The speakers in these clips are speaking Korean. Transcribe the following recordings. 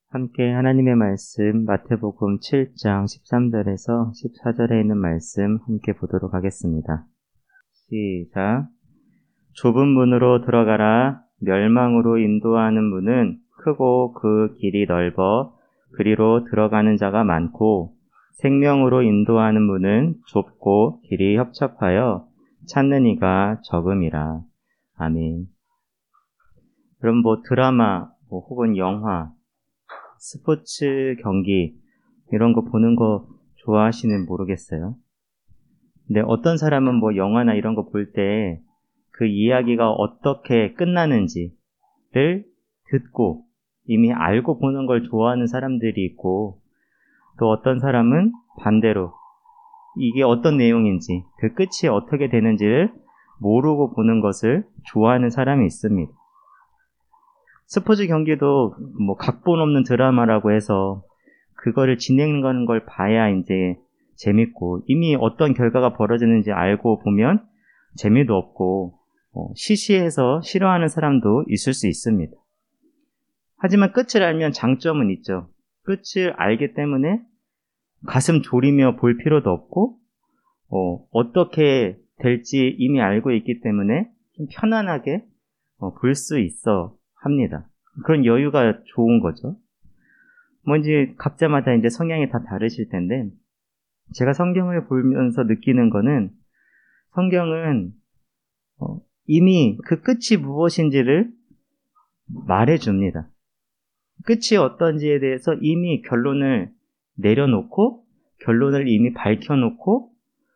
함께 하나님의 말씀 마태복음 7장 13절에서 14절에 있는 말씀 함께 보도록 하겠습니다. 시작. 좁은 문으로 들어가라. 멸망으로 인도하는 문은 크고 그 길이 넓어 그리로 들어가는 자가 많고, 생명으로 인도하는 문은 좁고 길이 협착하여 찾는 이가 적음이라. 아멘. 그럼 드라마 혹은 영화, 스포츠 경기 이런 거 보는 거 좋아하시는 모르겠어요. 근데 어떤 사람은 영화나 이런 거 볼 때 그 이야기가 어떻게 끝나는지를 듣고 이미 알고 보는 걸 좋아하는 사람들이 있고, 또 어떤 사람은 반대로 이게 어떤 내용인지 그 끝이 어떻게 되는지를 모르고 보는 것을 좋아하는 사람이 있습니다. 스포츠 경기도 각본 없는 드라마라고 해서 그거를 진행하는 걸 봐야 이제 재밌고, 이미 어떤 결과가 벌어지는지 알고 보면 재미도 없고 시시해서 싫어하는 사람도 있을 수 있습니다. 하지만 끝을 알면 장점은 있죠. 끝을 알기 때문에 가슴 졸이며 볼 필요도 없고 어떻게 될지 이미 알고 있기 때문에 좀 편안하게 볼 수 있어 합니다. 그런 여유가 좋은 거죠. 이제 각자마다 이제 성향이 다 다르실 텐데, 제가 성경을 보면서 느끼는 거는, 성경은 이미 그 끝이 무엇인지를 말해줍니다. 끝이 어떤지에 대해서 이미 결론을 내려놓고, 결론을 이미 밝혀놓고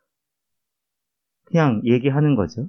그냥 얘기하는 거죠.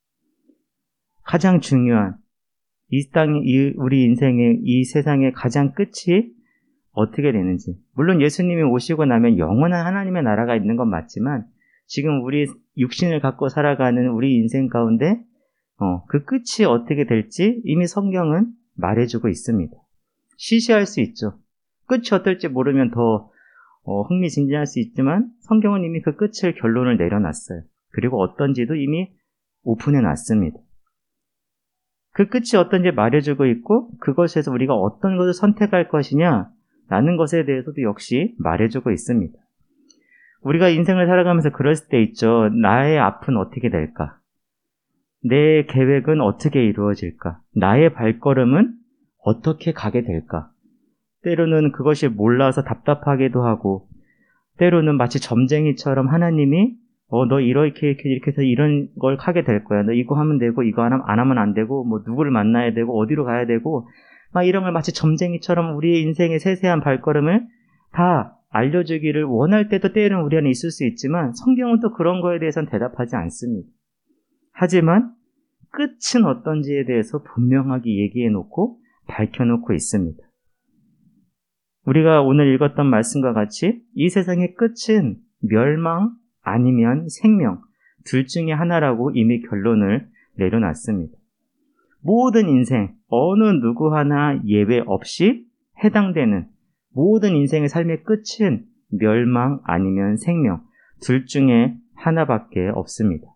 가장 중요한 우리 인생의 이 세상의 가장 끝이 어떻게 되는지, 물론 예수님이 오시고 나면 영원한 하나님의 나라가 있는 건 맞지만, 지금 우리 육신을 갖고 살아가는 우리 인생 가운데 그 끝이 어떻게 될지 이미 성경은 말해주고 있습니다. 시시할 수 있죠. 끝이 어떨지 모르면 더 흥미진진할 수 있지만, 성경은 이미 그 끝을 결론을 내려놨어요. 그리고 어떤지도 이미 오픈해놨습니다. 그 끝이 어떤지 말해주고 있고, 그것에서 우리가 어떤 것을 선택할 것이냐 라는 것에 대해서도 역시 말해주고 있습니다. 우리가 인생을 살아가면서 그럴 때 있죠. 나의 앞은 어떻게 될까? 내 계획은 어떻게 이루어질까? 나의 발걸음은 어떻게 가게 될까? 때로는 그것이 몰라서 답답하기도 하고, 때로는 마치 점쟁이처럼 하나님이 너 이렇게 해서 이런 걸 하게 될 거야. 너 이거 하면 되고, 이거 안 하면 안 되고, 누구를 만나야 되고, 어디로 가야 되고, 막 이런 걸 마치 점쟁이처럼 우리의 인생의 세세한 발걸음을 다 알려주기를 원할 때도 때로는 우리 안에 있을 수 있지만, 성경은 또 그런 거에 대해서는 대답하지 않습니다. 하지만 끝은 어떤지에 대해서 분명하게 얘기해놓고 밝혀놓고 있습니다. 우리가 오늘 읽었던 말씀과 같이 이 세상의 끝은 멸망 아니면 생명, 둘 중에 하나라고 이미 결론을 내려놨습니다. 모든 인생, 어느 누구 하나 예외 없이 해당되는 모든 인생의 삶의 끝은 멸망 아니면 생명, 둘 중에 하나밖에 없습니다.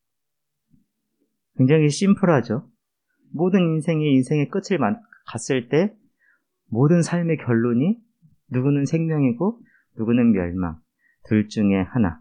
굉장히 심플하죠. 모든 인생의 끝을 갔을 때 모든 삶의 결론이 누구는 생명이고 누구는 멸망, 둘 중에 하나.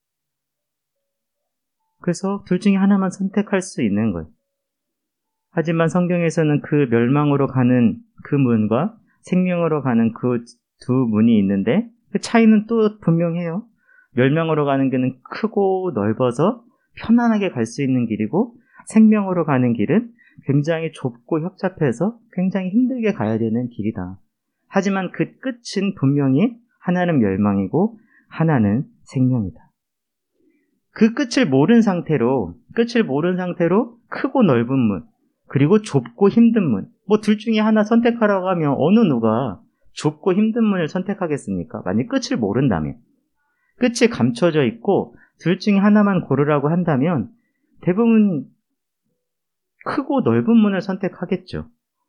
그래서 둘 중에 하나만 선택할 수 있는 거예요. 하지만 성경에서는 그 멸망으로 가는 그 문과 생명으로 가는 그 두 문이 있는데, 그 차이는 또 분명해요. 멸망으로 가는 길은 크고 넓어서 편안하게 갈 수 있는 길이고, 생명으로 가는 길은 굉장히 좁고 협착해서 굉장히 힘들게 가야 되는 길이다. 하지만 그 끝은 분명히 하나는 멸망이고 하나는 생명이다. 그 끝을 모른 상태로 크고 넓은 문, 그리고 좁고 힘든 문, 둘 중에 하나 선택하라고 하면 어느 누가 좁고 힘든 문을 선택하겠습니까? 만약 끝을 모른다면, 끝이 감춰져 있고 둘 중에 하나만 고르라고 한다면 대부분 크고 넓은 문을 선택하겠죠.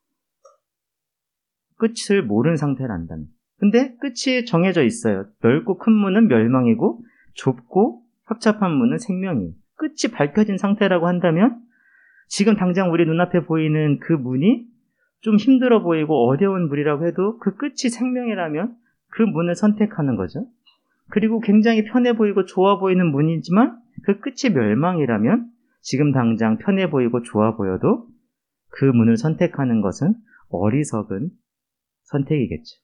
끝을 모른 상태란다면. 근데 끝이 정해져 있어요. 넓고 큰 문은 멸망이고 좁고 협착한 문은 생명이에요. 끝이 밝혀진 상태라고 한다면 지금 당장 우리 눈앞에 보이는 그 문이 좀 힘들어 보이고 어려운 물이라고 해도 그 끝이 생명이라면 그 문을 선택하는 거죠. 그리고 굉장히 편해 보이고 좋아 보이는 문이지만 그 끝이 멸망이라면 지금 당장 편해 보이고 좋아 보여도 그 문을 선택하는 것은 어리석은 선택이겠죠.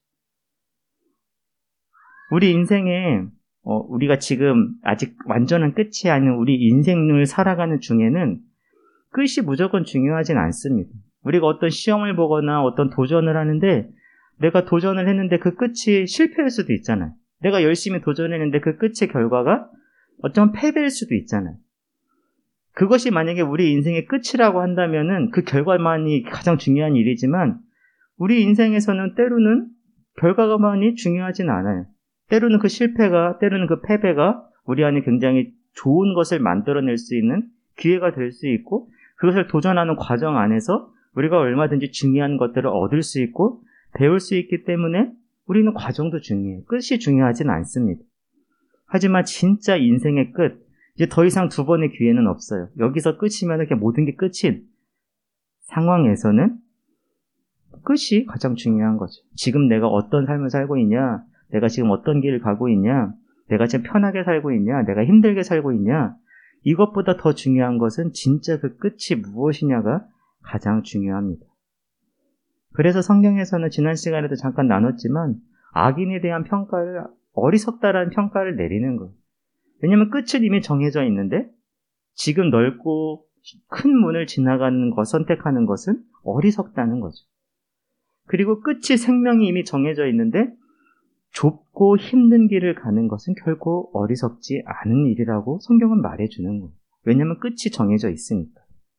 우리 인생에 우리가 지금 아직 완전한 끝이 아닌 우리 인생을 살아가는 중에는 끝이 무조건 중요하진 않습니다. 우리가 어떤 시험을 보거나 어떤 도전을 하는데 내가 도전을 했는데 그 끝이 실패일 수도 있잖아요. 내가 열심히 도전했는데 그 끝의 결과가 어쩌면 패배일 수도 있잖아요. 그것이 만약에 우리 인생의 끝이라고 한다면은 그 결과만이 가장 중요한 일이지만 우리 인생에서는 때로는 결과만이 중요하진 않아요. 때로는 그 실패가, 때로는 그 패배가 우리 안에 굉장히 좋은 것을 만들어낼 수 있는 기회가 될 수 있고 그것을 도전하는 과정 안에서 우리가 얼마든지 중요한 것들을 얻을 수 있고 배울 수 있기 때문에 우리는 과정도 중요해요. 끝이 중요하진 않습니다. 하지만 진짜 인생의 끝, 이제 더 이상 두 번의 기회는 없어요. 여기서 끝이면 이렇게 모든 게 끝인 상황에서는 끝이 가장 중요한 거죠. 지금 내가 어떤 삶을 살고 있냐, 내가 지금 어떤 길을 가고 있냐, 내가 지금 편하게 살고 있냐, 내가 힘들게 살고 있냐, 이것보다 더 중요한 것은 진짜 그 끝이 무엇이냐가 가장 중요합니다. 그래서 성경에서는 지난 시간에도 잠깐 나눴지만 악인에 대한 평가를 어리석다라는 평가를 내리는 거예요. 왜냐하면 끝은 이미 정해져 있는데 지금 넓고 큰 문을 지나가는 것, 선택하는 것은 어리석다는 거죠. 그리고 끝이 생명이 이미 정해져 있는데 좁고 힘든 길을 가는 것은 결코 어리석지 않은 일이라고 성경은 말해주는 거예요. 왜냐하면 끝이 정해져 있으니까.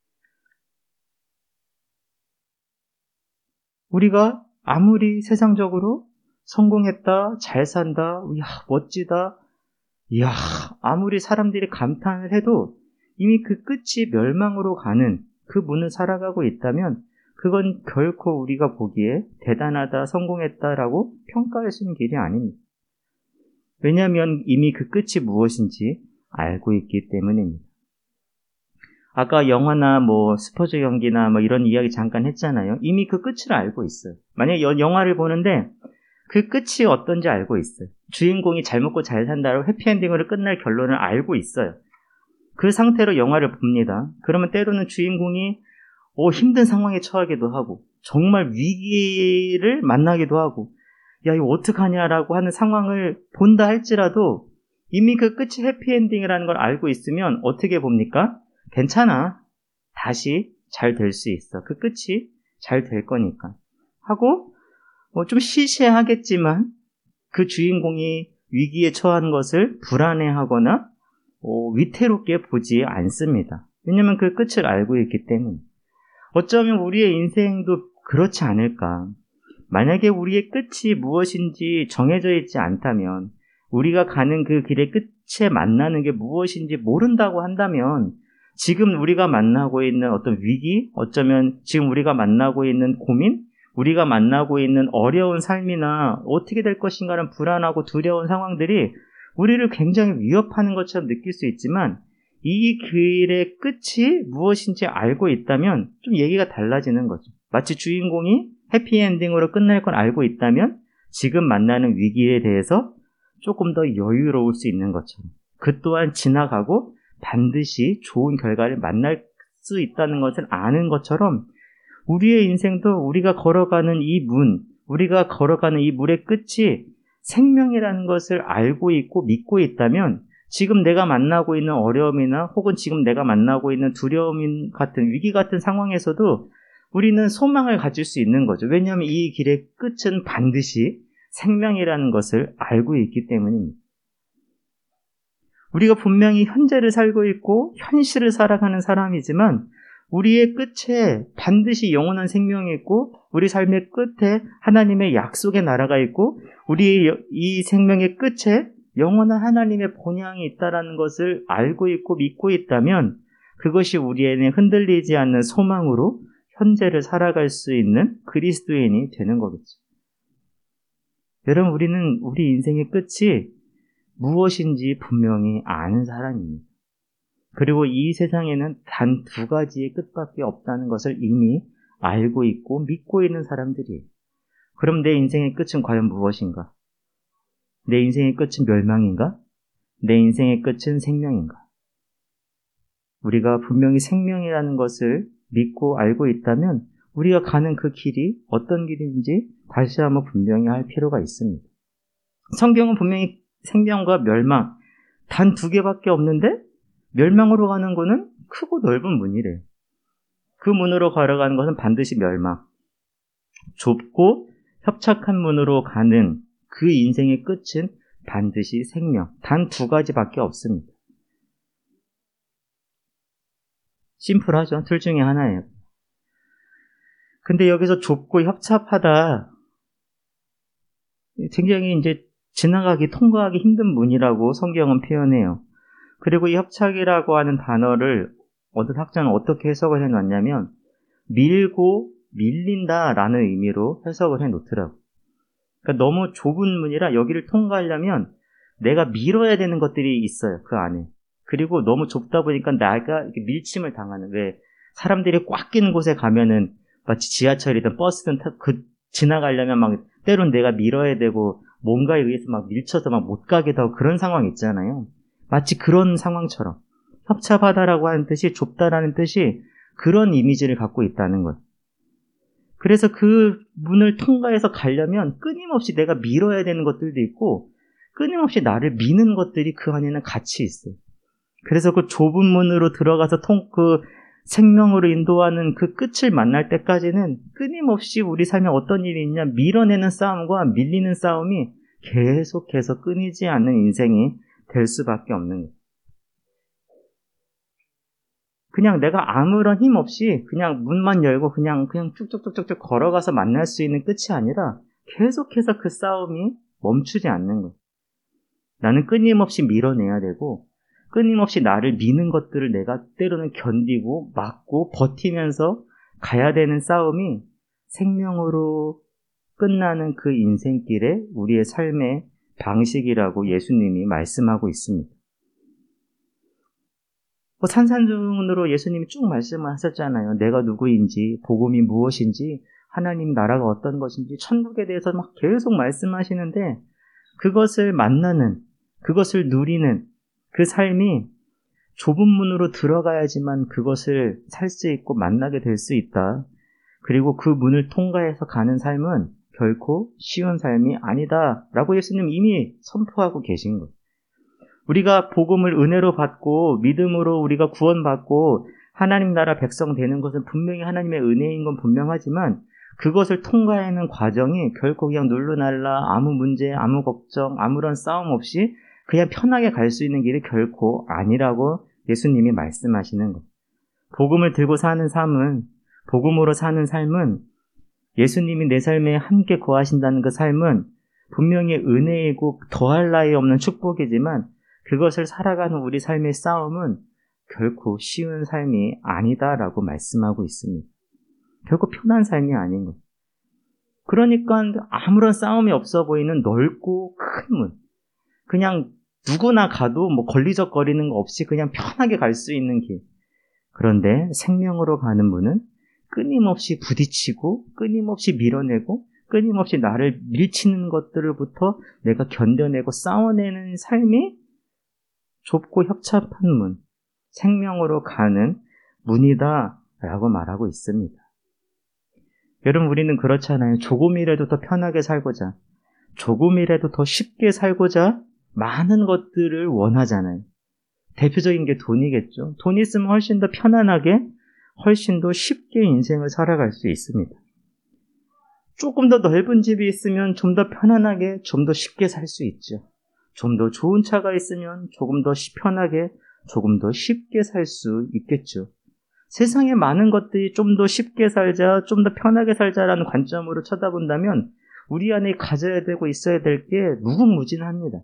우리가 아무리 세상적으로 성공했다, 잘 산다, 이야, 멋지다, 이야, 아무리 사람들이 감탄을 해도 이미 그 끝이 멸망으로 가는 그 문을 살아가고 있다면 그건 결코 우리가 보기에 대단하다, 성공했다라고 평가할 수 있는 길이 아닙니다. 왜냐하면 이미 그 끝이 무엇인지 알고 있기 때문입니다. 아까 영화나 스포츠 경기나 이런 이야기 잠깐 했잖아요. 이미 그 끝을 알고 있어요. 만약에 영화를 보는데 그 끝이 어떤지 알고 있어요. 주인공이 잘 먹고 잘 산다고 해피엔딩으로 끝날 결론을 알고 있어요. 그 상태로 영화를 봅니다. 그러면 때로는 주인공이 힘든 상황에 처하기도 하고 정말 위기를 만나기도 하고 야 이거 어떡하냐라고 하는 상황을 본다 할지라도 이미 그 끝이 해피엔딩이라는 걸 알고 있으면 어떻게 봅니까? 괜찮아. 다시 잘 될 수 있어. 그 끝이 잘 될 거니까. 하고 좀 시시하겠지만 그 주인공이 위기에 처한 것을 불안해하거나 위태롭게 보지 않습니다. 왜냐하면 그 끝을 알고 있기 때문에. 어쩌면 우리의 인생도 그렇지 않을까. 만약에 우리의 끝이 무엇인지 정해져 있지 않다면 우리가 가는 그 길의 끝에 만나는 게 무엇인지 모른다고 한다면 지금 우리가 만나고 있는 어떤 위기, 어쩌면 지금 우리가 만나고 있는 고민, 우리가 만나고 있는 어려운 삶이나 어떻게 될 것인가는 불안하고 두려운 상황들이 우리를 굉장히 위협하는 것처럼 느낄 수 있지만 이 길의 끝이 무엇인지 알고 있다면 좀 얘기가 달라지는 거죠. 마치 주인공이 해피엔딩으로 끝날 걸 알고 있다면 지금 만나는 위기에 대해서 조금 더 여유로울 수 있는 것처럼 그 또한 지나가고 반드시 좋은 결과를 만날 수 있다는 것을 아는 것처럼 우리의 인생도 우리가 걸어가는 이 문, 우리가 걸어가는 이 물의 끝이 생명이라는 것을 알고 있고 믿고 있다면 지금 내가 만나고 있는 어려움이나 혹은 지금 내가 만나고 있는 두려움 같은 위기 같은 상황에서도 우리는 소망을 가질 수 있는 거죠. 왜냐하면 이 길의 끝은 반드시 생명이라는 것을 알고 있기 때문입니다. 우리가 분명히 현재를 살고 있고 현실을 살아가는 사람이지만 우리의 끝에 반드시 영원한 생명이 있고 우리 삶의 끝에 하나님의 약속의 나라가 있고 우리의 이 생명의 끝에 영원한 하나님의 본향이 있다는 것을 알고 있고 믿고 있다면 그것이 우리에게 흔들리지 않는 소망으로 현재를 살아갈 수 있는 그리스도인이 되는 거겠죠. 여러분 우리는 우리 인생의 끝이 무엇인지 분명히 아는 사람입니다. 그리고 이 세상에는 단 두 가지의 끝밖에 없다는 것을 이미 알고 있고 믿고 있는 사람들이에요. 그럼 내 인생의 끝은 과연 무엇인가? 내 인생의 끝은 멸망인가? 내 인생의 끝은 생명인가? 우리가 분명히 생명이라는 것을 믿고 알고 있다면 우리가 가는 그 길이 어떤 길인지 다시 한번 분명히 할 필요가 있습니다. 성경은 분명히 생명과 멸망 단 두 개밖에 없는데 멸망으로 가는 거는 크고 넓은 문이래요. 그 문으로 걸어가는 것은 반드시 멸망. 좁고 협착한 문으로 가는 그 인생의 끝은 반드시 생명. 단 두 가지밖에 없습니다. 심플하죠? 둘 중에 하나예요. 근데 여기서 좁고 협착하다 굉장히 이제 지나가기, 통과하기 힘든 문이라고 성경은 표현해요. 그리고 이 협착이라고 하는 단어를 어떤 학자는 어떻게 해석을 해놨냐면 밀고 밀린다라는 의미로 해석을 해놓더라고요. 그러니까 너무 좁은 문이라 여기를 통과하려면 내가 밀어야 되는 것들이 있어요. 그 안에. 그리고 너무 좁다 보니까 내가 이렇게 밀침을 당하는, 왜 사람들이 꽉 끼는 곳에 가면은 마치 지하철이든 버스든 지나가려면 막 때론 내가 밀어야 되고 뭔가에 의해서 막 밀쳐서 막 못 가게 하고 그런 상황 있잖아요. 마치 그런 상황처럼 협착하다라고 하는 뜻이 좁다라는 뜻이 그런 이미지를 갖고 있다는 거예요. 그래서 그 문을 통과해서 가려면 끊임없이 내가 밀어야 되는 것들도 있고 끊임없이 나를 미는 것들이 그 안에는 같이 있어요. 그래서 그 좁은 문으로 들어가서 그 생명으로 인도하는 그 끝을 만날 때까지는 끊임없이 우리 삶에 어떤 일이 있냐, 밀어내는 싸움과 밀리는 싸움이 계속해서 끊이지 않는 인생이 될 수밖에 없는 거예요. 그냥 내가 아무런 힘 없이 그냥 문만 열고 그냥 쭉쭉쭉쭉 걸어가서 만날 수 있는 끝이 아니라 계속해서 그 싸움이 멈추지 않는 거예요. 나는 끊임없이 밀어내야 되고 끊임없이 나를 미는 것들을 내가 때로는 견디고 막고 버티면서 가야 되는 싸움이 생명으로 끝나는 그 인생길에 우리의 삶의 방식이라고 예수님이 말씀하고 있습니다. 산산조문으로 예수님이 쭉 말씀을 하셨잖아요. 내가 누구인지, 복음이 무엇인지, 하나님 나라가 어떤 것인지, 천국에 대해서 막 계속 말씀하시는데 그것을 만나는, 그것을 누리는 그 삶이 좁은 문으로 들어가야지만 그것을 살 수 있고 만나게 될 수 있다. 그리고 그 문을 통과해서 가는 삶은 결코 쉬운 삶이 아니다 라고 예수님 이미 선포하고 계신 거예요. 우리가 복음을 은혜로 받고 믿음으로 우리가 구원받고 하나님 나라 백성 되는 것은 분명히 하나님의 은혜인 건 분명하지만 그것을 통과하는 과정이 결코 그냥 눌러날라 아무 문제, 아무 걱정, 아무런 싸움 없이 그냥 편하게 갈 수 있는 길이 결코 아니라고 예수님이 말씀하시는 거예요. 복음을 들고 사는 삶은, 복음으로 사는 삶은 예수님이 내 삶에 함께 거하신다는 그 삶은 분명히 은혜이고 더할 나위 없는 축복이지만 그것을 살아가는 우리 삶의 싸움은 결코 쉬운 삶이 아니다라고 말씀하고 있습니다. 결코 편한 삶이 아닌 거예요. 그러니까 아무런 싸움이 없어 보이는 넓고 큰 문, 그냥 누구나 가도 뭐 걸리적거리는 거 없이 그냥 편하게 갈 수 있는 길. 그런데 생명으로 가는 문은 끊임없이 부딪히고 끊임없이 밀어내고 끊임없이 나를 밀치는 것들로부터 내가 견뎌내고 싸워내는 삶이 좁고 협착한 문, 생명으로 가는 문이다 라고 말하고 있습니다. 여러분, 우리는 그렇잖아요. 조금이라도 더 편하게 살고자, 조금이라도 더 쉽게 살고자 많은 것들을 원하잖아요. 대표적인 게 돈이겠죠. 돈 있으면 훨씬 더 편안하게, 훨씬 더 쉽게 인생을 살아갈 수 있습니다. 조금 더 넓은 집이 있으면 좀 더 편안하게, 좀 더 쉽게 살 수 있죠. 좀 더 좋은 차가 있으면 조금 더 편하게, 조금 더 쉽게 살 수 있겠죠. 세상에 많은 것들이 좀 더 쉽게 살자, 좀 더 편하게 살자라는 관점으로 쳐다본다면 우리 안에 가져야 되고 있어야 될 게 무궁무진합니다.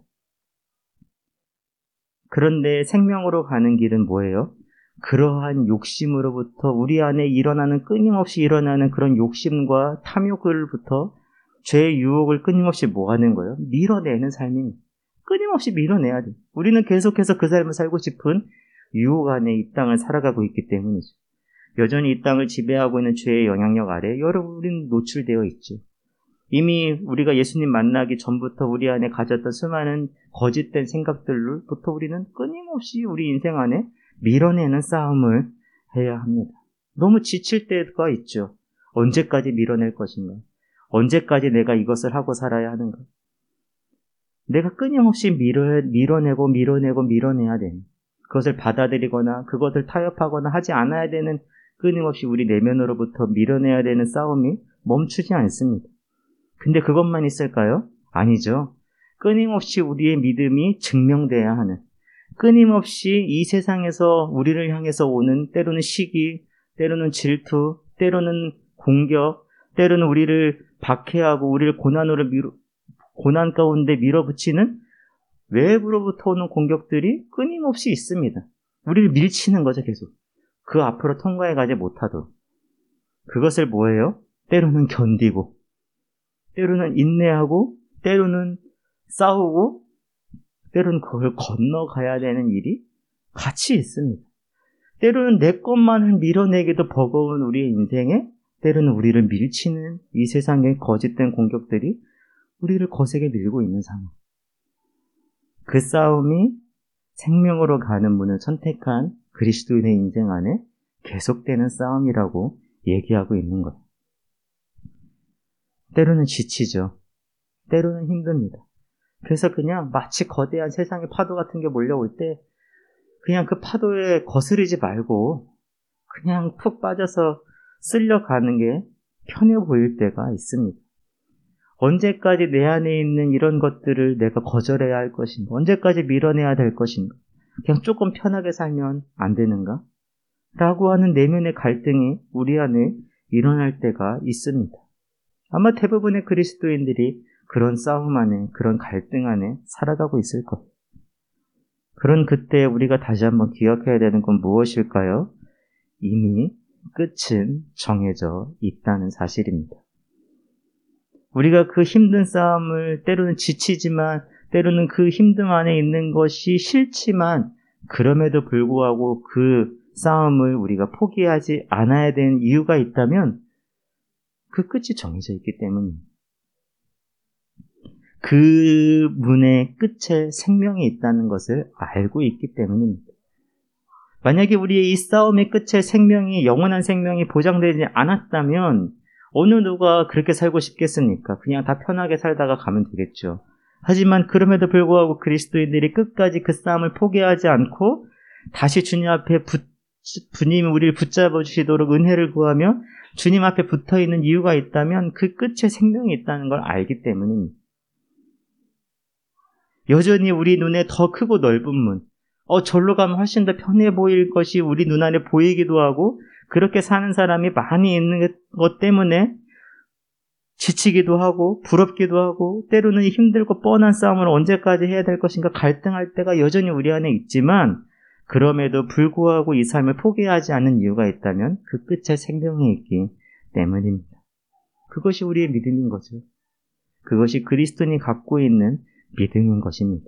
그런데 생명으로 가는 길은 뭐예요? 그러한 욕심으로부터 우리 안에 끊임없이 일어나는 그런 욕심과 탐욕을부터 죄의 유혹을 끊임없이 뭐하는 거예요? 밀어내는 삶입니다. 끊임없이 밀어내야 돼. 우리는 계속해서 그 삶을 살고 싶은 유혹 안에 이 땅을 살아가고 있기 때문이죠. 여전히 이 땅을 지배하고 있는 죄의 영향력 아래 여러분 우리는 노출되어 있죠. 이미 우리가 예수님 만나기 전부터 우리 안에 가졌던 수많은 거짓된 생각들로부터 우리는 끊임없이 우리 인생 안에 밀어내는 싸움을 해야 합니다. 너무 지칠 때가 있죠. 언제까지 밀어낼 것인가? 언제까지 내가 이것을 하고 살아야 하는가? 내가 끊임없이 밀어내야 되는, 그것을 받아들이거나 그것을 타협하거나 하지 않아야 되는, 끊임없이 우리 내면으로부터 밀어내야 되는 싸움이 멈추지 않습니다. 근데 그것만 있을까요? 아니죠. 끊임없이 우리의 믿음이 증명돼야 하는, 끊임없이 이 세상에서 우리를 향해서 오는 때로는 시기, 때로는 질투, 때로는 공격, 때로는 우리를 박해하고 우리를 고난 가운데 밀어붙이는 외부로부터 오는 공격들이 끊임없이 있습니다. 우리를 밀치는 거죠, 계속. 그 앞으로 통과해 가지 못하도록. 그것을 뭐예요? 때로는 견디고, 때로는 인내하고, 때로는 싸우고, 때로는 그걸 건너가야 되는 일이 같이 있습니다. 때로는 내 것만을 밀어내기도 버거운 우리의 인생에 때로는 우리를 밀치는 이 세상의 거짓된 공격들이 우리를 거세게 밀고 있는 상황. 그 싸움이 생명으로 가는 문을 선택한 그리스도인의 인생 안에 계속되는 싸움이라고 얘기하고 있는 거예요. 때로는 지치죠. 때로는 힘듭니다. 그래서 그냥 마치 거대한 세상의 파도 같은 게 몰려올 때 그냥 그 파도에 거스르지 말고 그냥 푹 빠져서 쓸려가는 게 편해 보일 때가 있습니다. 언제까지 내 안에 있는 이런 것들을 내가 거절해야 할 것인가? 언제까지 밀어내야 될 것인가? 그냥 조금 편하게 살면 안 되는가? 라고 하는 내면의 갈등이 우리 안에 일어날 때가 있습니다. 아마 대부분의 그리스도인들이 그런 싸움 안에, 그런 갈등 안에 살아가고 있을 거예요. 그런 그때 우리가 다시 한번 기억해야 되는 건 무엇일까요? 이미 끝은 정해져 있다는 사실입니다. 우리가 그 힘든 싸움을 때로는 지치지만 때로는 그 힘듦 안에 있는 것이 싫지만 그럼에도 불구하고 그 싸움을 우리가 포기하지 않아야 되는 이유가 있다면 그 끝이 정해져 있기 때문입니다. 그 문의 끝에 생명이 있다는 것을 알고 있기 때문입니다. 만약에 우리의 이 싸움의 끝에 생명이, 영원한 생명이 보장되지 않았다면 어느 누가 그렇게 살고 싶겠습니까? 그냥 다 편하게 살다가 가면 되겠죠. 하지만 그럼에도 불구하고 그리스도인들이 끝까지 그 싸움을 포기하지 않고 다시 주님 앞에 주님이 우리를 붙잡아 주시도록 은혜를 구하며 주님 앞에 붙어있는 이유가 있다면 그 끝에 생명이 있다는 걸 알기 때문입니다. 여전히 우리 눈에 더 크고 넓은 문, 절로 가면 훨씬 더 편해 보일 것이 우리 눈안에 보이기도 하고 그렇게 사는 사람이 많이 있는 것 때문에 지치기도 하고 부럽기도 하고 때로는 힘들고 뻔한 싸움을 언제까지 해야 될 것인가 갈등할 때가 여전히 우리 안에 있지만 그럼에도 불구하고 이 삶을 포기하지 않는 이유가 있다면 그 끝에 생명이 있기 때문입니다. 그것이 우리의 믿음인 거죠. 그것이 그리스도인이 갖고 있는 믿음인 것입니다.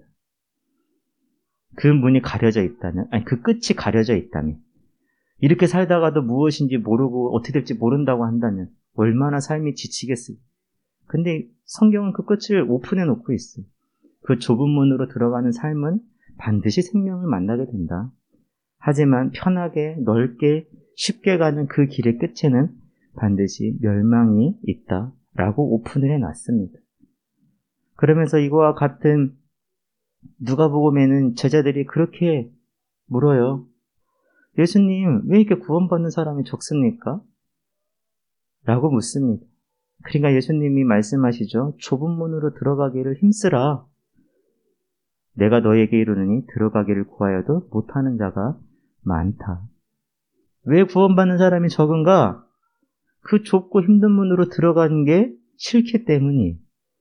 그 문이 가려져 있다면, 그 끝이 가려져 있다면, 이렇게 살다가도 무엇인지 모르고 어떻게 될지 모른다고 한다면 얼마나 삶이 지치겠어요. 근데 성경은 그 끝을 오픈해 놓고 있어요. 그 좁은 문으로 들어가는 삶은 반드시 생명을 만나게 된다. 하지만 편하게, 넓게, 쉽게 가는 그 길의 끝에는 반드시 멸망이 있다라고 오픈을 해놨습니다. 그러면서 이거와 같은 누가복음에는 제자들이 그렇게 물어요. 예수님, 왜 이렇게 구원받는 사람이 적습니까? 라고 묻습니다. 그러니까 예수님이 말씀하시죠. 좁은 문으로 들어가기를 힘쓰라. 내가 너에게 이르노니 들어가기를 구하여도 못하는 자가 많다. 왜 구원받는 사람이 적은가? 그 좁고 힘든 문으로 들어가는 게 싫기 때문이에요.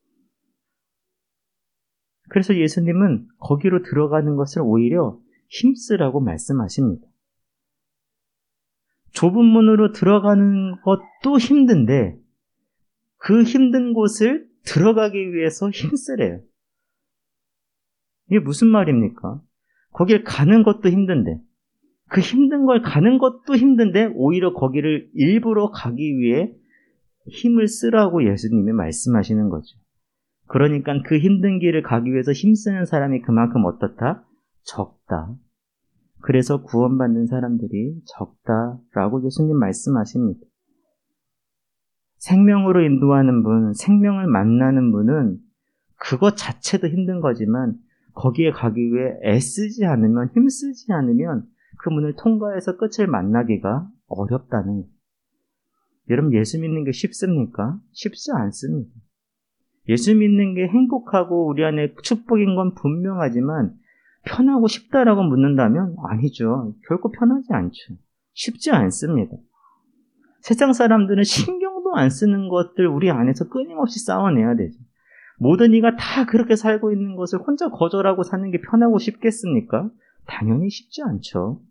그래서 예수님은 거기로 들어가는 것을 오히려 힘쓰라고 말씀하십니다. 좁은 문으로 들어가는 것도 힘든데 그 힘든 곳을 들어가기 위해서 힘쓰래요. 이게 무슨 말입니까? 거길 가는 것도 힘든데 그 힘든 걸 가는 것도 힘든데 오히려 거기를 일부러 가기 위해 힘을 쓰라고 예수님이 말씀하시는 거죠. 그러니까 그 힘든 길을 가기 위해서 힘쓰는 사람이 그만큼 어떻다? 적다. 그래서 구원받는 사람들이 적다라고 예수님 말씀하십니다. 생명으로 인도하는 분, 생명을 만나는 분은 그것 자체도 힘든 거지만 거기에 가기 위해 애쓰지 않으면, 힘쓰지 않으면 그 문을 통과해서 끝을 만나기가 어렵다는 거예요. 여러분, 예수 믿는 게 쉽습니까? 쉽지 않습니다. 예수 믿는 게 행복하고 우리 안에 축복인 건 분명하지만 편하고 쉽다라고 묻는다면 아니죠. 결코 편하지 않죠. 쉽지 않습니다. 세상 사람들은 신경도 안 쓰는 것들 우리 안에서 끊임없이 싸워내야 되죠. 모든 이가 다 그렇게 살고 있는 것을 혼자 거절하고 사는 게 편하고 쉽겠습니까? 당연히 쉽지 않죠.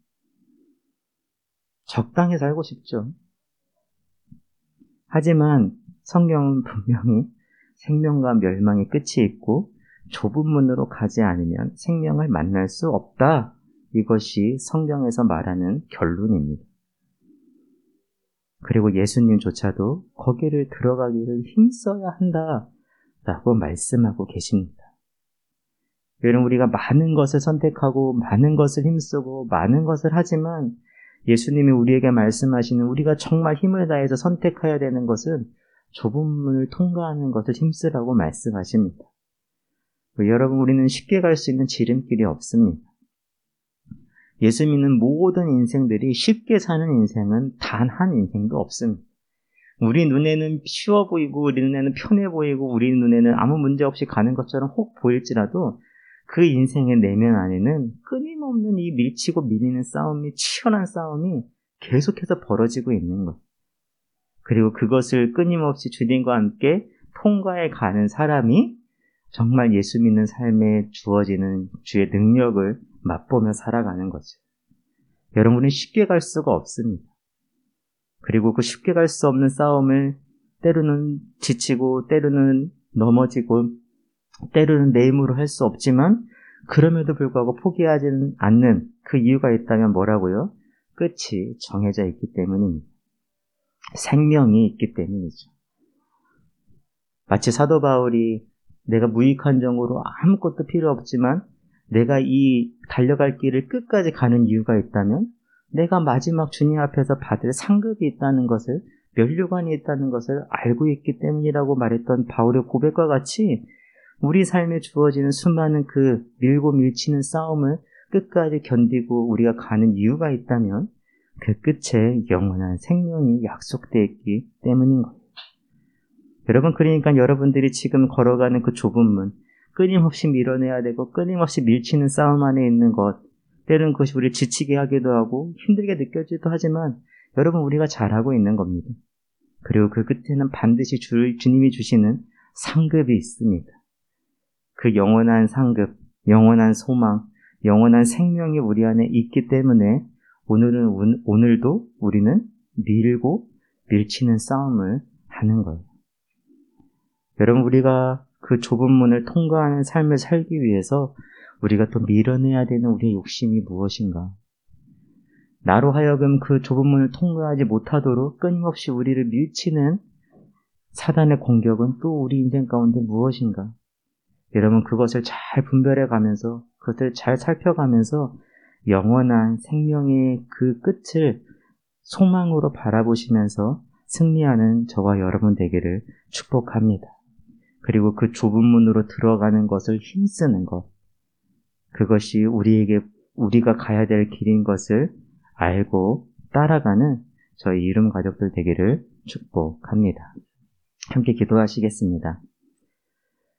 적당히 살고 싶죠. 하지만 성경은 분명히 생명과 멸망의 끝이 있고 좁은 문으로 가지 않으면 생명을 만날 수 없다. 이것이 성경에서 말하는 결론입니다. 그리고 예수님조차도 거기를 들어가기를 힘써야 한다라고 말씀하고 계십니다. 여러분, 우리가 많은 것을 선택하고 많은 것을 힘쓰고 많은 것을 하지만 예수님이 우리에게 말씀하시는 우리가 정말 힘을 다해서 선택해야 되는 것은 좁은 문을 통과하는 것을 힘쓰라고 말씀하십니다. 여러분, 우리는 쉽게 갈 수 있는 지름길이 없습니다. 예수 믿는 모든 인생들이 쉽게 사는 인생은 단 한 인생도 없습니다. 우리 눈에는 쉬워 보이고 우리 눈에는 편해 보이고 우리 눈에는 아무 문제 없이 가는 것처럼 혹 보일지라도 그 인생의 내면 안에는 끊임없는 이 밀치고 밀리는 싸움이, 치열한 싸움이 계속해서 벌어지고 있는 것. 그리고 그것을 끊임없이 주님과 함께 통과해 가는 사람이 정말 예수 믿는 삶에 주어지는 주의 능력을 맛보며 살아가는 거죠. 여러분은 쉽게 갈 수가 없습니다. 그리고 그 쉽게 갈 수 없는 싸움을 때로는 지치고 때로는 넘어지고 때로는 내 힘으로 할 수 없지만 그럼에도 불구하고 포기하지는 않는 그 이유가 있다면 뭐라고요? 끝이 정해져 있기 때문입니다. 생명이 있기 때문이죠. 마치 사도 바울이 내가 무익한 정으로 아무것도 필요 없지만 내가 이 달려갈 길을 끝까지 가는 이유가 있다면 내가 마지막 주님 앞에서 받을 상급이 있다는 것을, 면류관이 있다는 것을 알고 있기 때문이라고 말했던 바울의 고백과 같이 우리 삶에 주어지는 수많은 그 밀고 밀치는 싸움을 끝까지 견디고 우리가 가는 이유가 있다면 그 끝에 영원한 생명이 약속되어 있기 때문인 겁니다. 여러분, 그러니까 여러분들이 지금 걸어가는 그 좁은 문, 끊임없이 밀어내야 되고 끊임없이 밀치는 싸움 안에 있는 것, 때로는 그것이 우리를 지치게 하기도 하고 힘들게 느껴지기도 하지만 여러분, 우리가 잘하고 있는 겁니다. 그리고 그 끝에는 반드시 주님이 주시는 상급이 있습니다. 그 영원한 상급, 영원한 소망, 영원한 생명이 우리 안에 있기 때문에 오늘도 우리는 밀고 밀치는 싸움을 하는 거예요. 여러분, 우리가 그 좁은 문을 통과하는 삶을 살기 위해서 우리가 또 밀어내야 되는 우리의 욕심이 무엇인가? 나로 하여금 그 좁은 문을 통과하지 못하도록 끊임없이 우리를 밀치는 사단의 공격은 또 우리 인생 가운데 무엇인가? 여러분, 그것을 잘 분별해 가면서, 그것을 잘 살펴가면서 영원한 생명의 그 끝을 소망으로 바라보시면서 승리하는 저와 여러분 되기를 축복합니다. 그리고 그 좁은 문으로 들어가는 것을 힘쓰는 것, 그것이 우리가 가야 될 길인 것을 알고 따라가는 저희 이름 가족들 되기를 축복합니다. 함께 기도하시겠습니다.